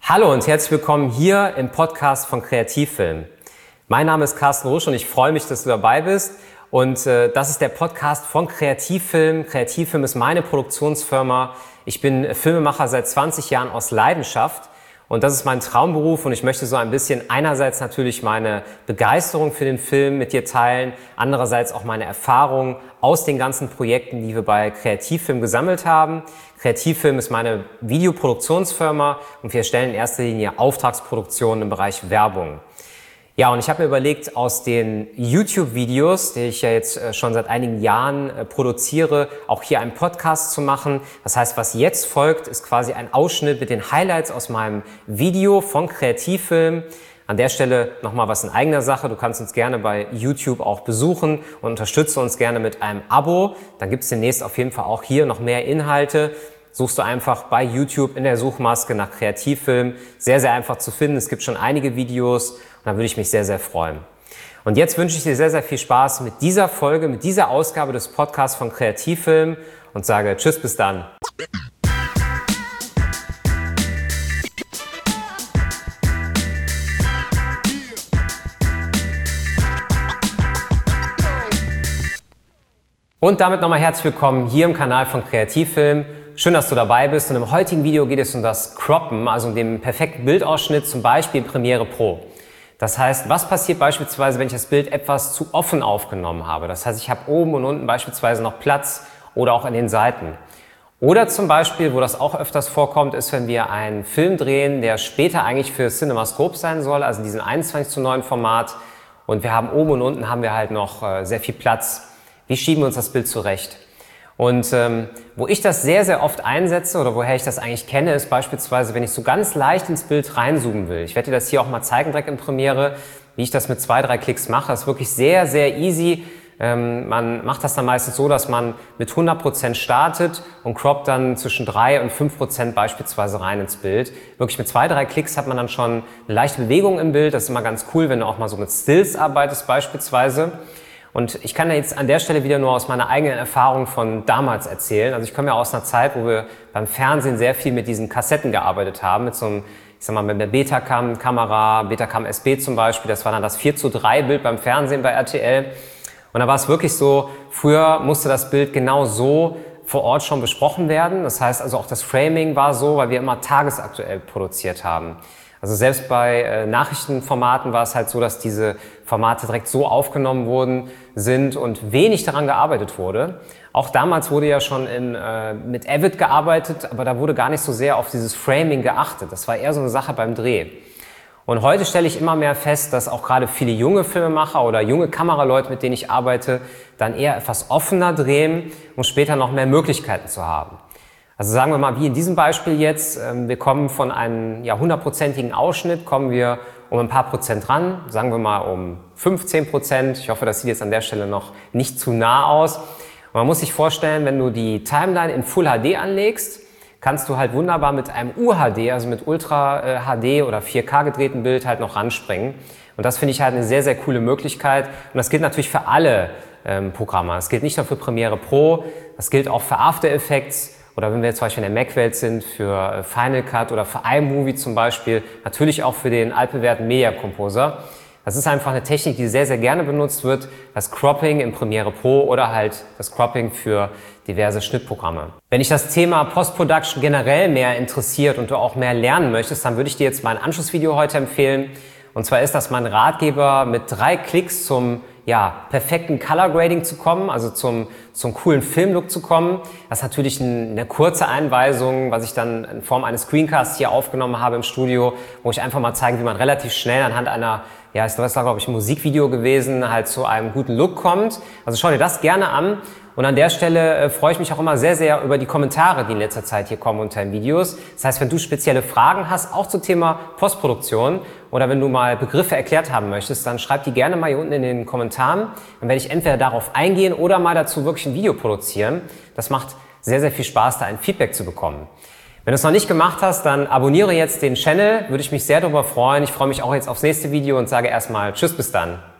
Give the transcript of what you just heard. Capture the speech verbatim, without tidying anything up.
Hallo und herzlich willkommen hier im Podcast von Kreativfilm. Mein Name ist Carsten Rusch und ich freue mich, dass du dabei bist. Und äh, das ist der Podcast von Kreativfilm. Kreativfilm ist meine Produktionsfirma. Ich bin Filmemacher seit zwanzig Jahren aus Leidenschaft. Und das ist mein Traumberuf und ich möchte so ein bisschen einerseits natürlich meine Begeisterung für den Film mit dir teilen, andererseits auch meine Erfahrungen aus den ganzen Projekten, die wir bei Kreativfilm gesammelt haben. Kreativfilm ist meine Videoproduktionsfirma und wir stellen in erster Linie Auftragsproduktionen im Bereich Werbung. Ja, und ich habe mir überlegt, aus den YouTube-Videos, die ich ja jetzt schon seit einigen Jahren produziere, auch hier einen Podcast zu machen. Das heißt, was jetzt folgt, ist quasi ein Ausschnitt mit den Highlights aus meinem Video von Kreativfilm. An der Stelle nochmal was in eigener Sache. Du kannst uns gerne bei YouTube auch besuchen und unterstütze uns gerne mit einem Abo. Dann gibt es demnächst auf jeden Fall auch hier noch mehr Inhalte. Suchst du einfach bei YouTube in der Suchmaske nach Kreativfilm. Sehr, sehr einfach zu finden. Es gibt schon einige Videos und da würde ich mich sehr, sehr freuen. Und jetzt wünsche ich dir sehr, sehr viel Spaß mit dieser Folge, mit dieser Ausgabe des Podcasts von Kreativfilm und sage Tschüss, bis dann. Und damit nochmal herzlich willkommen hier im Kanal von Kreativfilm. Schön, dass du dabei bist und im heutigen Video geht es um das Croppen, also um den perfekten Bildausschnitt, zum Beispiel in Premiere Pro. Das heißt, was passiert beispielsweise, wenn ich das Bild etwas zu offen aufgenommen habe? Das heißt, ich habe oben und unten beispielsweise noch Platz oder auch an den Seiten. Oder zum Beispiel, wo das auch öfters vorkommt, ist, wenn wir einen Film drehen, der später eigentlich für CinemaScope sein soll, also in diesem einundzwanzig zu neun Format. Und wir haben oben und unten haben wir halt noch äh, sehr viel Platz. Wie schieben wir uns das Bild zurecht? Und ähm, wo ich das sehr, sehr oft einsetze oder woher ich das eigentlich kenne, ist beispielsweise, wenn ich so ganz leicht ins Bild reinzoomen will. Ich werde dir das hier auch mal zeigen direkt in Premiere, wie ich das mit zwei, drei Klicks mache. Das ist wirklich sehr, sehr easy. Ähm, man macht das dann meistens so, dass man mit hundert Prozent startet und croppt dann zwischen drei und fünf Prozent beispielsweise rein ins Bild. Wirklich mit zwei, drei Klicks hat man dann schon eine leichte Bewegung im Bild. Das ist immer ganz cool, wenn du auch mal so mit Stills arbeitest beispielsweise. Und ich kann jetzt an der Stelle wieder nur aus meiner eigenen Erfahrung von damals erzählen. Also ich komme ja aus einer Zeit, wo wir beim Fernsehen sehr viel mit diesen Kassetten gearbeitet haben, mit so einem, ich sag mal, mit der Betacam-Kamera, Betacam S B zum Beispiel. Das war dann das vier zu drei Bild beim Fernsehen bei R T L. Und da war es wirklich so, früher musste das Bild genau so vor Ort schon besprochen werden. Das heißt also auch das Framing war so, weil wir immer tagesaktuell produziert haben. Also selbst bei äh, Nachrichtenformaten war es halt so, dass diese Formate direkt so aufgenommen worden sind und wenig daran gearbeitet wurde. Auch damals wurde ja schon in, äh, mit Avid gearbeitet, aber da wurde gar nicht so sehr auf dieses Framing geachtet. Das war eher so eine Sache beim Dreh. Und heute stelle ich immer mehr fest, dass auch gerade viele junge Filmemacher oder junge Kameraleute, mit denen ich arbeite, dann eher etwas offener drehen, um später noch mehr Möglichkeiten zu haben. Also sagen wir mal, wie in diesem Beispiel jetzt, wir kommen von einem ja, hundertprozentigen Ausschnitt, kommen wir um ein paar Prozent ran, sagen wir mal um fünfzehn Prozent. Ich hoffe, das sieht jetzt an der Stelle noch nicht zu nah aus. Und man muss sich vorstellen, wenn du die Timeline in Full H D anlegst, kannst du halt wunderbar mit einem U H D, also mit Ultra H D oder vier K gedrehten Bild halt noch ranspringen. Und das finde ich halt eine sehr, sehr coole Möglichkeit. Und das gilt natürlich für alle ähm, Programme. Das gilt nicht nur für Premiere Pro, das gilt auch für After Effects. Oder wenn wir jetzt zum Beispiel in der Mac-Welt sind, für Final Cut oder für iMovie zum Beispiel, natürlich auch für den altbewährten Media Composer. Das ist einfach eine Technik, die sehr, sehr gerne benutzt wird, das Cropping in Premiere Pro oder halt das Cropping für diverse Schnittprogramme. Wenn dich das Thema Post-Production generell mehr interessiert und du auch mehr lernen möchtest, dann würde ich dir jetzt mein Anschlussvideo heute empfehlen. Und zwar ist das mein Ratgeber, mit drei Klicks zum ja, perfekten Color Grading zu kommen, also zum, zum coolen Filmlook zu kommen. Das ist natürlich ein, eine kurze Einweisung, was ich dann in Form eines Screencasts hier aufgenommen habe im Studio, wo ich einfach mal zeige, wie man relativ schnell anhand einer, ja, das war glaube ich ein Musikvideo gewesen, halt zu einem guten Look kommt. Also schau dir das gerne an. Und an der Stelle äh, freue ich mich auch immer sehr, sehr über die Kommentare, die in letzter Zeit hier kommen unter den Videos. Das heißt, wenn du spezielle Fragen hast, auch zum Thema Postproduktion oder wenn du mal Begriffe erklärt haben möchtest, dann schreib die gerne mal hier unten in den Kommentaren. Dann werde ich entweder darauf eingehen oder mal dazu wirklich ein Video produzieren. Das macht sehr, sehr viel Spaß, da ein Feedback zu bekommen. Wenn du es noch nicht gemacht hast, dann abonniere jetzt den Channel, würde ich mich sehr darüber freuen. Ich freue mich auch jetzt aufs nächste Video und sage erstmal Tschüss, bis dann.